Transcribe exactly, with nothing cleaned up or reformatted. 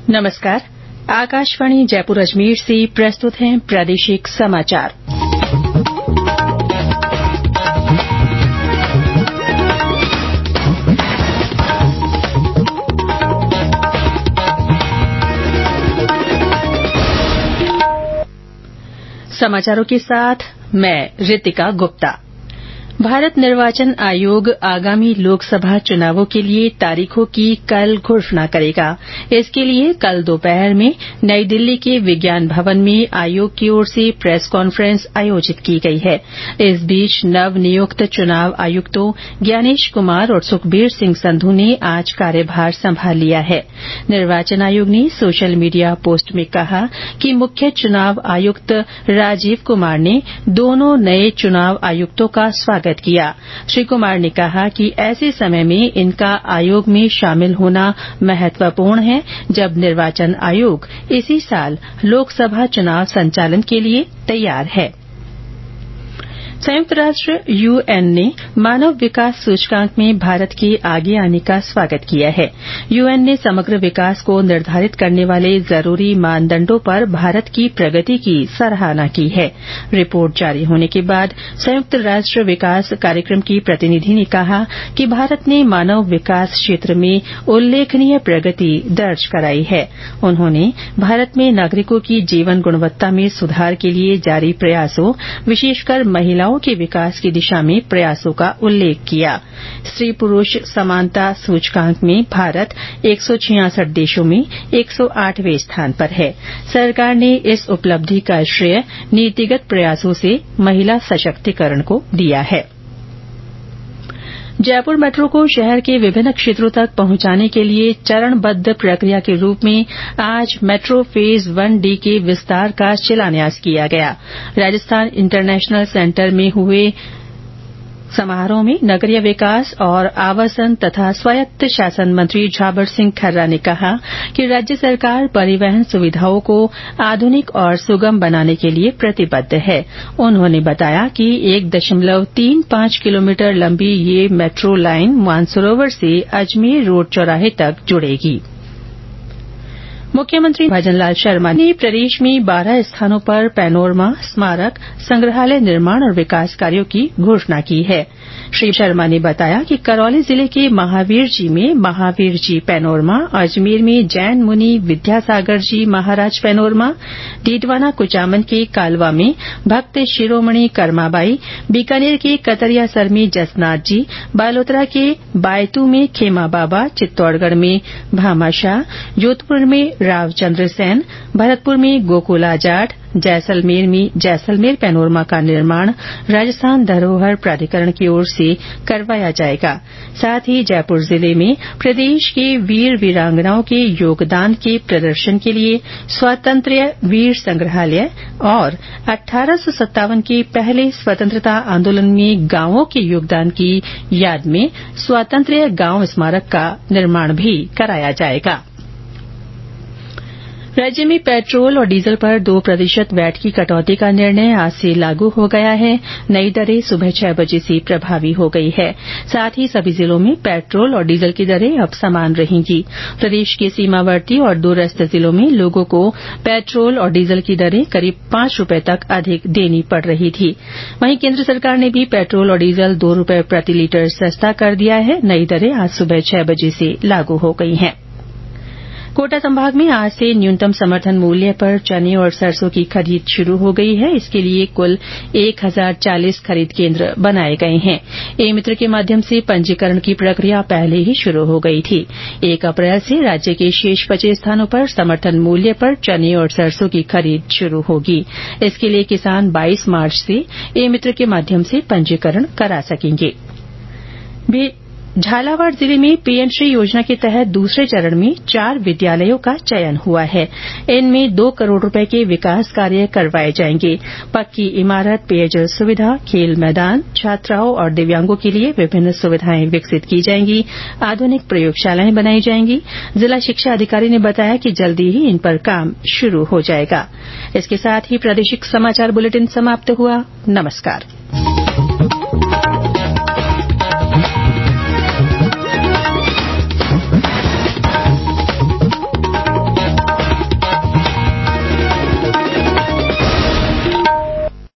नमस्कार। आकाशवाणी जयपुर अजमेर से प्रस्तुत हैं प्रादेशिक समाचार। समाचारों के साथ मैं रितिका गुप्ता। भारत निर्वाचन आयोग आगामी लोकसभा चुनावों के लिए तारीखों की कल घोषणा करेगा। इसके लिए कल दोपहर में नई दिल्ली के विज्ञान भवन में आयोग की ओर से प्रेस कॉन्फ्रेंस आयोजित की गई है। इस बीच नवनियुक्त चुनाव आयुक्तों ज्ञानेश कुमार और सुखबीर सिंह संधू ने आज कार्यभार संभाल लिया है। निर्वाचन आयोग ने सोशल मीडिया पोस्ट में कहा कि मुख्य चुनाव आयुक्त राजीव कुमार ने दोनों नए चुनाव आयुक्तों का स्वागत किया। श्री कुमार ने कहा कि ऐसे समय में इनका आयोग में शामिल होना महत्वपूर्ण है, जब निर्वाचन आयोग इसी साल लोकसभा चुनाव संचालन के लिए तैयार है। संयुक्त राष्ट्र यूएन ने मानव विकास सूचकांक में भारत के आगे आने का स्वागत किया है। यूएन ने समग्र विकास को निर्धारित करने वाले जरूरी मानदंडों पर भारत की प्रगति की सराहना की है। रिपोर्ट जारी होने के बाद संयुक्त राष्ट्र विकास कार्यक्रम की प्रतिनिधि ने कहा कि भारत ने मानव विकास क्षेत्र में उल्लेखनीय प्रगति दर्ज कराई है। उन्होंने भारत में नागरिकों की जीवन गुणवत्ता में सुधार के लिए जारी प्रयासों, विशेषकर महिलाओं के विकास की दिशा में प्रयासों का उल्लेख किया। स्त्री पुरुष समानता सूचकांक में भारत एक सौ छियासठ देशों में एक सौ आठवें स्थान पर है। सरकार ने इस उपलब्धि का श्रेय नीतिगत प्रयासों से महिला सशक्तिकरण को दिया है। जयपुर मेट्रो को शहर के विभिन्न क्षेत्रों तक पहुंचाने के लिए चरणबद्ध प्रक्रिया के रूप में आज मेट्रो फेज वन डी के विस्तार का शिलान्यास किया गया। राजस्थान इंटरनेशनल सेंटर में हुए समारोह में नगरीय विकास और आवासन तथा स्वायत्त शासन मंत्री झाबर सिंह खर्रा ने कहा कि राज्य सरकार परिवहन सुविधाओं को आधुनिक और सुगम बनाने के लिए प्रतिबद्ध है। उन्होंने बताया कि एक दशमलव तीन पांच किलोमीटर लंबी ये मेट्रो लाइन मानसरोवर से अजमेर रोड चौराहे तक जुड़ेगी। मुख्यमंत्री भजनलाल शर्मा ने प्रदेश में बारह स्थानों पर पैनोरमा, स्मारक, संग्रहालय निर्माण और विकास कार्यों की घोषणा की है। श्री शर्मा ने बताया कि करौली जिले के महावीर जी में महावीर जी पैनोरमा, अजमेर में जैन मुनि विद्यासागर जी महाराज पैनोरमा, डीडवाना कुचामन के कालवा में भक्त शिरोमणि कर्माबाई, बीकानेर के कतरियासर में जसनाथ जी, बालोतरा के बायतू में खेमा बाबा, चित्तौड़गढ़ में भामाशाह, जोधपुर में रावचंद्र सेन, भरतपुर में गोकुला जाट, जैसलमेर में जैसलमेर पैनोरमा का निर्माण राजस्थान धरोहर प्राधिकरण की ओर से करवाया जाएगा। साथ ही जयपुर जिले में प्रदेश के वीर वीरांगनाओं के योगदान के प्रदर्शन के लिए स्वातंत्र्य वीर संग्रहालय और अठारह सौ सत्तावन के पहले स्वतंत्रता आंदोलन में गांवों के योगदान की याद में स्वातंत्र्य गांव स्मारक का निर्माण भी कराया जाएगा। राज्य में पेट्रोल और डीजल पर दो प्रतिशत वैट की कटौती का निर्णय आज से लागू हो गया है। नई दरें सुबह छह बजे से प्रभावी हो गई है। साथ ही सभी जिलों में पेट्रोल और डीजल की दरें अब समान रहेंगी। प्रदेश के सीमावर्ती और दूरस्थ जिलों में लोगों को पेट्रोल और डीजल की दरें करीब पांच रूपये तक अधिक देनी पड़ रही थी। वहीं केन्द्र सरकार ने भी पेट्रोल और डीजल दो रूपये प्रति लीटर सस्ता कर दिया है। नई दरें आज सुबह छह बजे से लागू हो गई हैं। कोटा संभाग में आज से न्यूनतम समर्थन मूल्य पर चने और सरसों की खरीद शुरू हो गई है। इसके लिए कुल एक हजार चालीस खरीद केन्द्र बनाए गए हैं। ए मित्र के माध्यम से पंजीकरण की प्रक्रिया पहले ही शुरू हो गई थी। एक अप्रैल से राज्य के शेष बचे स्थानों पर समर्थन मूल्य पर चने और सरसों की खरीद शुरू होगी। इसके लिए किसान बाईस मार्च से ए मित्र के माध्यम से पंजीकरण करा सकेंगे। झालावाड़ जिले में पीएम श्री योजना के तहत दूसरे चरण में चार विद्यालयों का चयन हुआ है। इनमें दो करोड़ रुपए के विकास कार्य करवाए जाएंगे। पक्की इमारत, पेयजल सुविधा, खेल मैदान, छात्राओं और दिव्यांगों के लिए विभिन्न सुविधाएं विकसित की जाएंगी। आधुनिक प्रयोगशालाएं बनाई जाएंगी। जिला शिक्षा अधिकारी ने बताया कि जल्दी ही इन पर काम शुरू हो जाएगा। इसके साथ ही प्रादेशिक समाचार बुलेटिन समाप्त हुआ। नमस्कार।